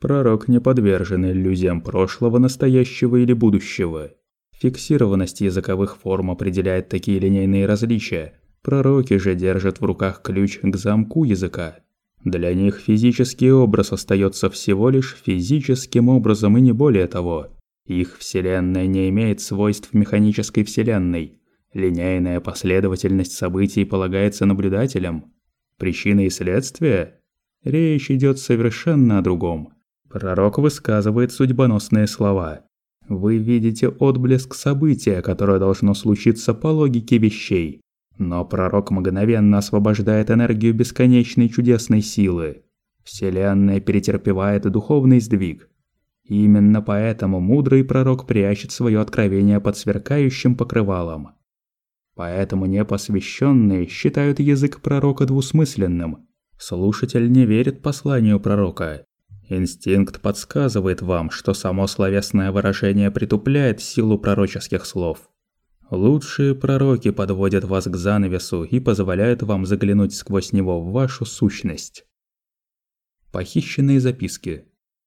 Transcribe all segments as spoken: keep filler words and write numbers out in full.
Пророк не подвержен иллюзиям прошлого, настоящего или будущего. Фиксированность языковых форм определяет такие линейные различия. Пророки же держат в руках ключ к замку языка. Для них физический образ остается всего лишь физическим образом и не более того. Их вселенная не имеет свойств механической вселенной. Линейная последовательность событий полагается наблюдателям. Причины и следствия? Речь идет совершенно о другом. Пророк высказывает судьбоносные слова. Вы видите отблеск события, которое должно случиться по логике вещей. Но пророк мгновенно освобождает энергию бесконечной чудесной силы. Вселенная перетерпевает духовный сдвиг. Именно поэтому мудрый пророк прячет свое откровение под сверкающим покрывалом. Поэтому непосвященные считают язык пророка двусмысленным. Слушатель не верит посланию пророка. Инстинкт подсказывает вам, что само словесное выражение притупляет силу пророческих слов. Лучшие пророки подводят вас к занавесу и позволяют вам заглянуть сквозь него в вашу сущность. Похищенные записки.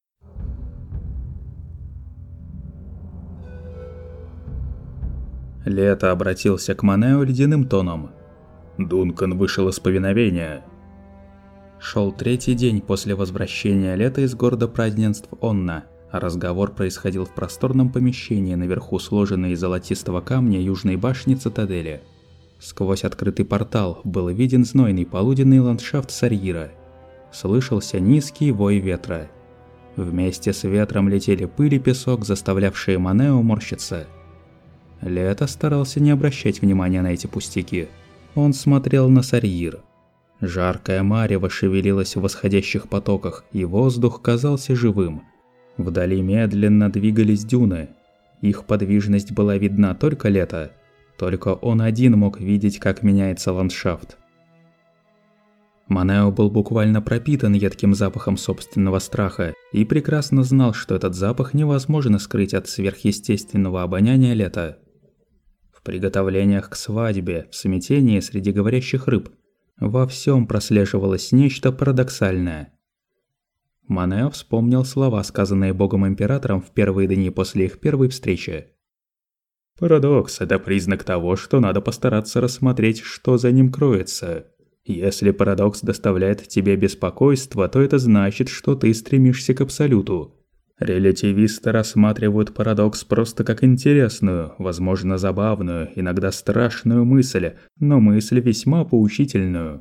Лето обратился к Манео ледяным тоном. Дункан вышел из повиновения. Шел третий день после возвращения Лета из города празднеств Онна, а разговор происходил в просторном помещении наверху сложенной из золотистого камня южной башни цитадели. Сквозь открытый портал был виден знойный полуденный ландшафт Сарьира. Слышался низкий вой ветра. Вместе с ветром летели пыль и песок, заставлявшие Манео морщиться. Лето старался не обращать внимания на эти пустяки. Он смотрел на Сарьир. Жаркое марево шевелилось в восходящих потоках, и воздух казался живым. Вдали медленно двигались дюны. Их подвижность была видна только Лето. Только он один мог видеть, как меняется ландшафт. Манео был буквально пропитан едким запахом собственного страха и прекрасно знал, что этот запах невозможно скрыть от сверхъестественного обоняния Лета. В приготовлениях к свадьбе, в смятении среди говорящих рыб, во всем прослеживалось нечто парадоксальное. Манео вспомнил слова, сказанные Богом-императором в первые дни после их первой встречи. «Парадокс – это признак того, что надо постараться рассмотреть, что за ним кроется. Если парадокс доставляет тебе беспокойство, то это значит, что ты стремишься к абсолюту. Релятивисты рассматривают парадокс просто как интересную, возможно, забавную, иногда страшную мысль, но мысль весьма поучительную».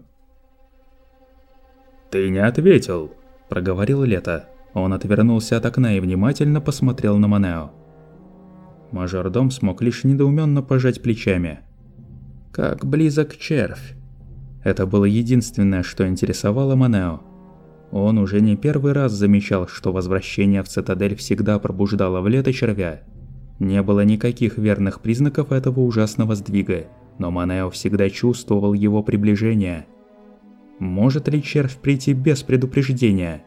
«Ты не ответил», – проговорил Лето. Он отвернулся от окна и внимательно посмотрел на Манео. Мажордом смог лишь недоуменно пожать плечами. «Как близок червь!» Это было единственное, что интересовало Манео. Он уже не первый раз замечал, что возвращение в цитадель всегда пробуждало в Лето червя. Не было никаких верных признаков этого ужасного сдвига, но Манео всегда чувствовал его приближение. Может ли червь прийти без предупреждения?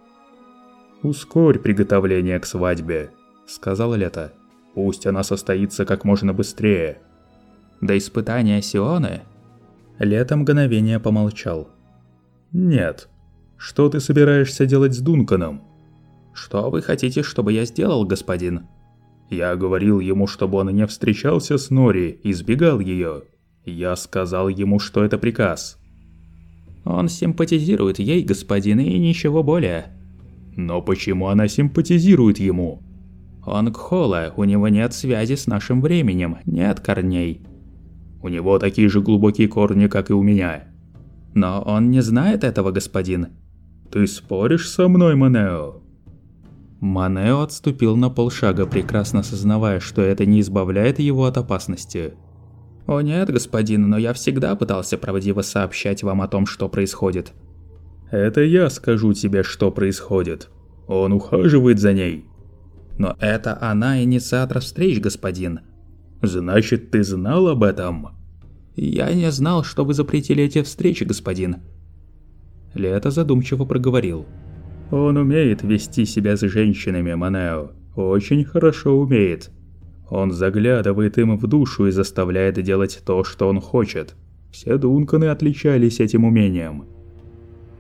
«Ускорь приготовление к свадьбе», — сказал Лето. «Пусть она состоится как можно быстрее». «До испытания Сионы?» Лето мгновение помолчал. «Нет. Что ты собираешься делать с Дунканом?» «Что вы хотите, чтобы я сделал, господин?» «Я говорил ему, чтобы он не встречался с Нори, избегал ее. Я сказал ему, что это приказ». «Он симпатизирует ей, господин, и ничего более». «Но почему она симпатизирует ему?» «Он Кхола, у него нет связи с нашим временем, нет корней». «У него такие же глубокие корни, как и у меня». «Но он не знает этого, господин». «Ты споришь со мной, Манео?» Манео отступил на полшага, прекрасно сознавая, что это не избавляет его от опасности. «О нет, господин, но я всегда пытался правдиво сообщать вам о том, что происходит». «Это я скажу тебе, что происходит. Он ухаживает за ней». «Но это она инициатор встреч, господин». «Значит, ты знал об этом?» «Я не знал, что вы запретили эти встречи, господин». Лето задумчиво проговорил. «Он умеет вести себя с женщинами, Манео. Очень хорошо умеет. Он заглядывает им в душу и заставляет делать то, что он хочет. Все Дунканы отличались этим умением».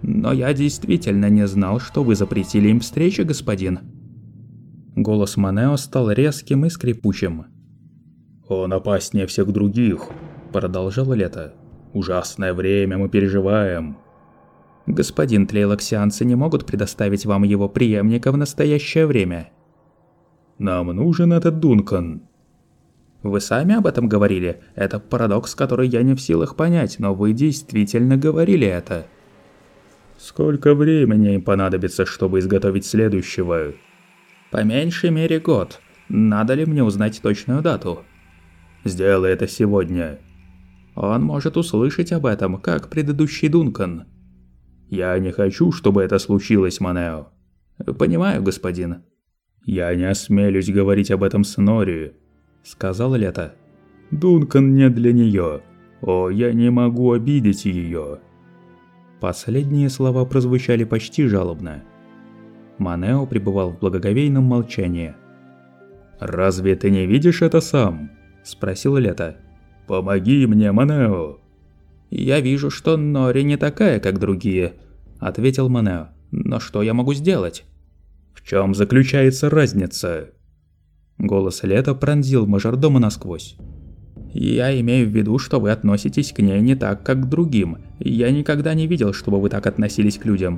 Но я действительно не знал, что вы запретили им встречи, господин». Голос Манео стал резким и скрипучим. «Он опаснее всех других», – продолжало Лето. «Ужасное время мы переживаем». «Господин, тлейлоксианцы не могут предоставить вам его преемника в настоящее время». «Нам нужен этот Дункан». «Вы сами об этом говорили. Это парадокс, который я не в силах понять, но вы действительно говорили это». «Сколько времени им понадобится, чтобы изготовить следующего?» «По меньшей мере год. Надо ли мне узнать точную дату?» «Сделай это сегодня». «Он может услышать об этом, как предыдущий Дункан». «Я не хочу, чтобы это случилось, Манео». «Понимаю, господин». «Я не осмелюсь говорить об этом с Нори», — сказал Лето. «Дункан не для нее. О, я не могу обидеть ее». Последние слова прозвучали почти жалобно. Манео пребывал в благоговейном молчании. «Разве ты не видишь это сам?» – спросил Лето. «Помоги мне, Манео!» «Я вижу, что Нори не такая, как другие», – ответил Манео. «Но что я могу сделать?» «В чем заключается разница?» Голос Лето пронзил мажордома насквозь. «Я имею в виду, что вы относитесь к ней не так, как к другим. Я никогда не видел, чтобы вы так относились к людям».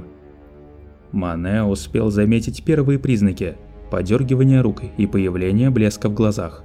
Манео успел заметить первые признаки – подергивание рук и появление блеска в глазах.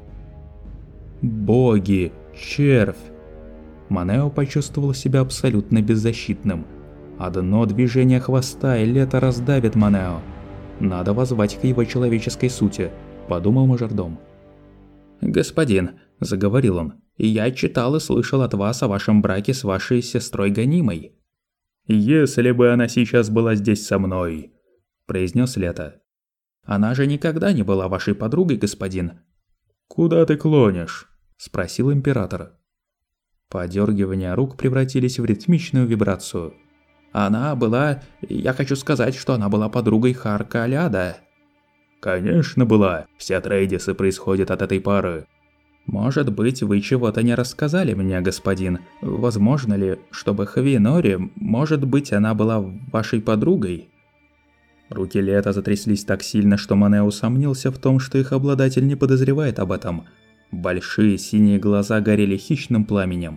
«Боги! Червь!» Манео почувствовал себя абсолютно беззащитным. Одно движение хвоста, и Лето раздавит Манео. «Надо воззвать к его человеческой сути», – подумал мажордом. «Господин», – заговорил он, – «я читал и слышал от вас о вашем браке с вашей сестрой Гонимой». «Если бы она сейчас была здесь со мной», – произнес Лето. «Она же никогда не была вашей подругой, господин». «Куда ты клонишь?» – спросил император. Подергивания рук превратились в ритмичную вибрацию. «Она была... Я хочу сказать, что она была подругой Харка Аляда». «Конечно была. Все Трейдисы происходят от этой пары». «Может быть, вы чего-то не рассказали мне, господин. Возможно ли, чтобы Хвинори, может быть, она была вашей подругой?» Руки Лето затряслись так сильно, что Манео усомнился в том, что их обладатель не подозревает об этом. Большие синие глаза горели хищным пламенем.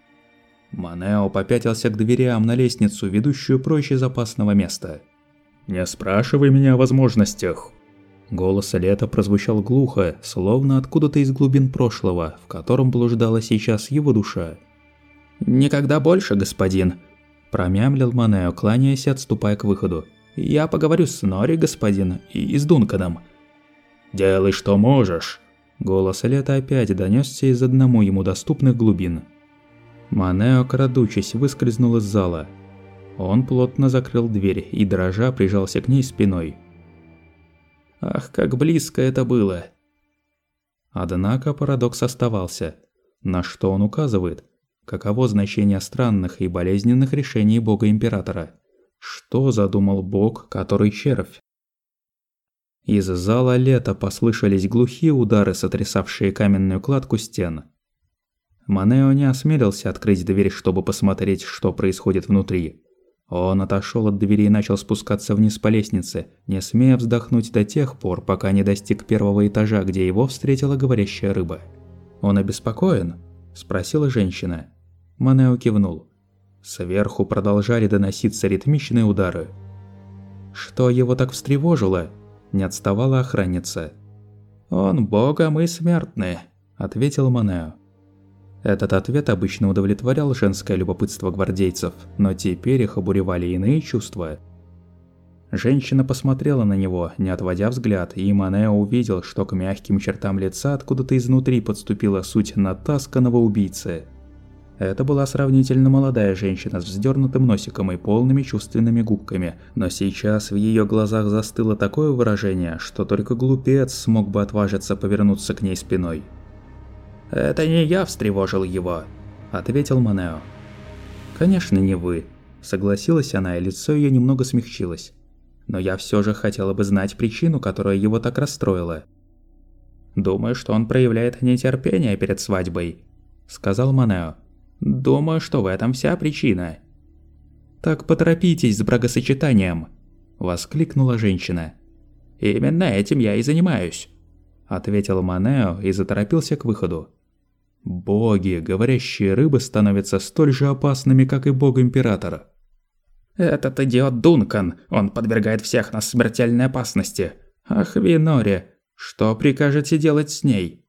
Манео попятился к дверям на лестницу, ведущую прочь из опасного места. «Не спрашивай меня о возможностях». Голос Лето прозвучал глухо, словно откуда-то из глубин прошлого, в котором блуждала сейчас его душа. «Никогда больше, господин», – промямлил Манео, кланяясь и отступая к выходу. «Я поговорю с Нори, господин, и с Дунканом». «Делай, что можешь». Голос Лето опять донёсся из одному ему доступных глубин. Манео, крадучись, выскользнул из зала. Он плотно закрыл дверь и, дрожа, прижался к ней спиной. Ах, как близко это было! Однако парадокс оставался. На что он указывает? Каково значение странных и болезненных решений бога-императора? Что задумал бог, который червь? Из зала Лето послышались глухие удары, сотрясавшие каменную кладку стен. Манео не осмелился открыть дверь, чтобы посмотреть, что происходит внутри. Он отошел от двери и начал спускаться вниз по лестнице, не смея вздохнуть до тех пор, пока не достиг первого этажа, где его встретила говорящая рыба. «Он обеспокоен?» – спросила женщина. Манео кивнул. Сверху продолжали доноситься ритмичные удары. «Что его так встревожило?» – не отставала охранница. «Он бог, а мы смертны», – ответил Манео. Этот ответ обычно удовлетворял женское любопытство гвардейцев, но теперь их обуревали иные чувства. Женщина посмотрела на него, не отводя взгляд, и Манео увидел, что к мягким чертам лица откуда-то изнутри подступила суть натасканного убийцы. Это была сравнительно молодая женщина с вздернутым носиком и полными чувственными губками, но сейчас в ее глазах застыло такое выражение, что только глупец смог бы отважиться повернуться к ней спиной. «Это не я встревожил его», – ответил Манео. «Конечно, не вы», – согласилась она, и лицо ее немного смягчилось. «Но я все же хотела бы знать причину, которая его так расстроила». «Думаю, что он проявляет нетерпение перед свадьбой», – сказал Манео. «Думаю, что в этом вся причина». «Так поторопитесь с бракосочетанием!» – воскликнула женщина. «Именно этим я и занимаюсь», – ответил Манео и заторопился к выходу. Боги, говорящие рыбы, становятся столь же опасными, как и бог-император. «Этот идиот Дункан, он подвергает всех нас смертельной опасности. Ах, Винори, что прикажете делать с ней?»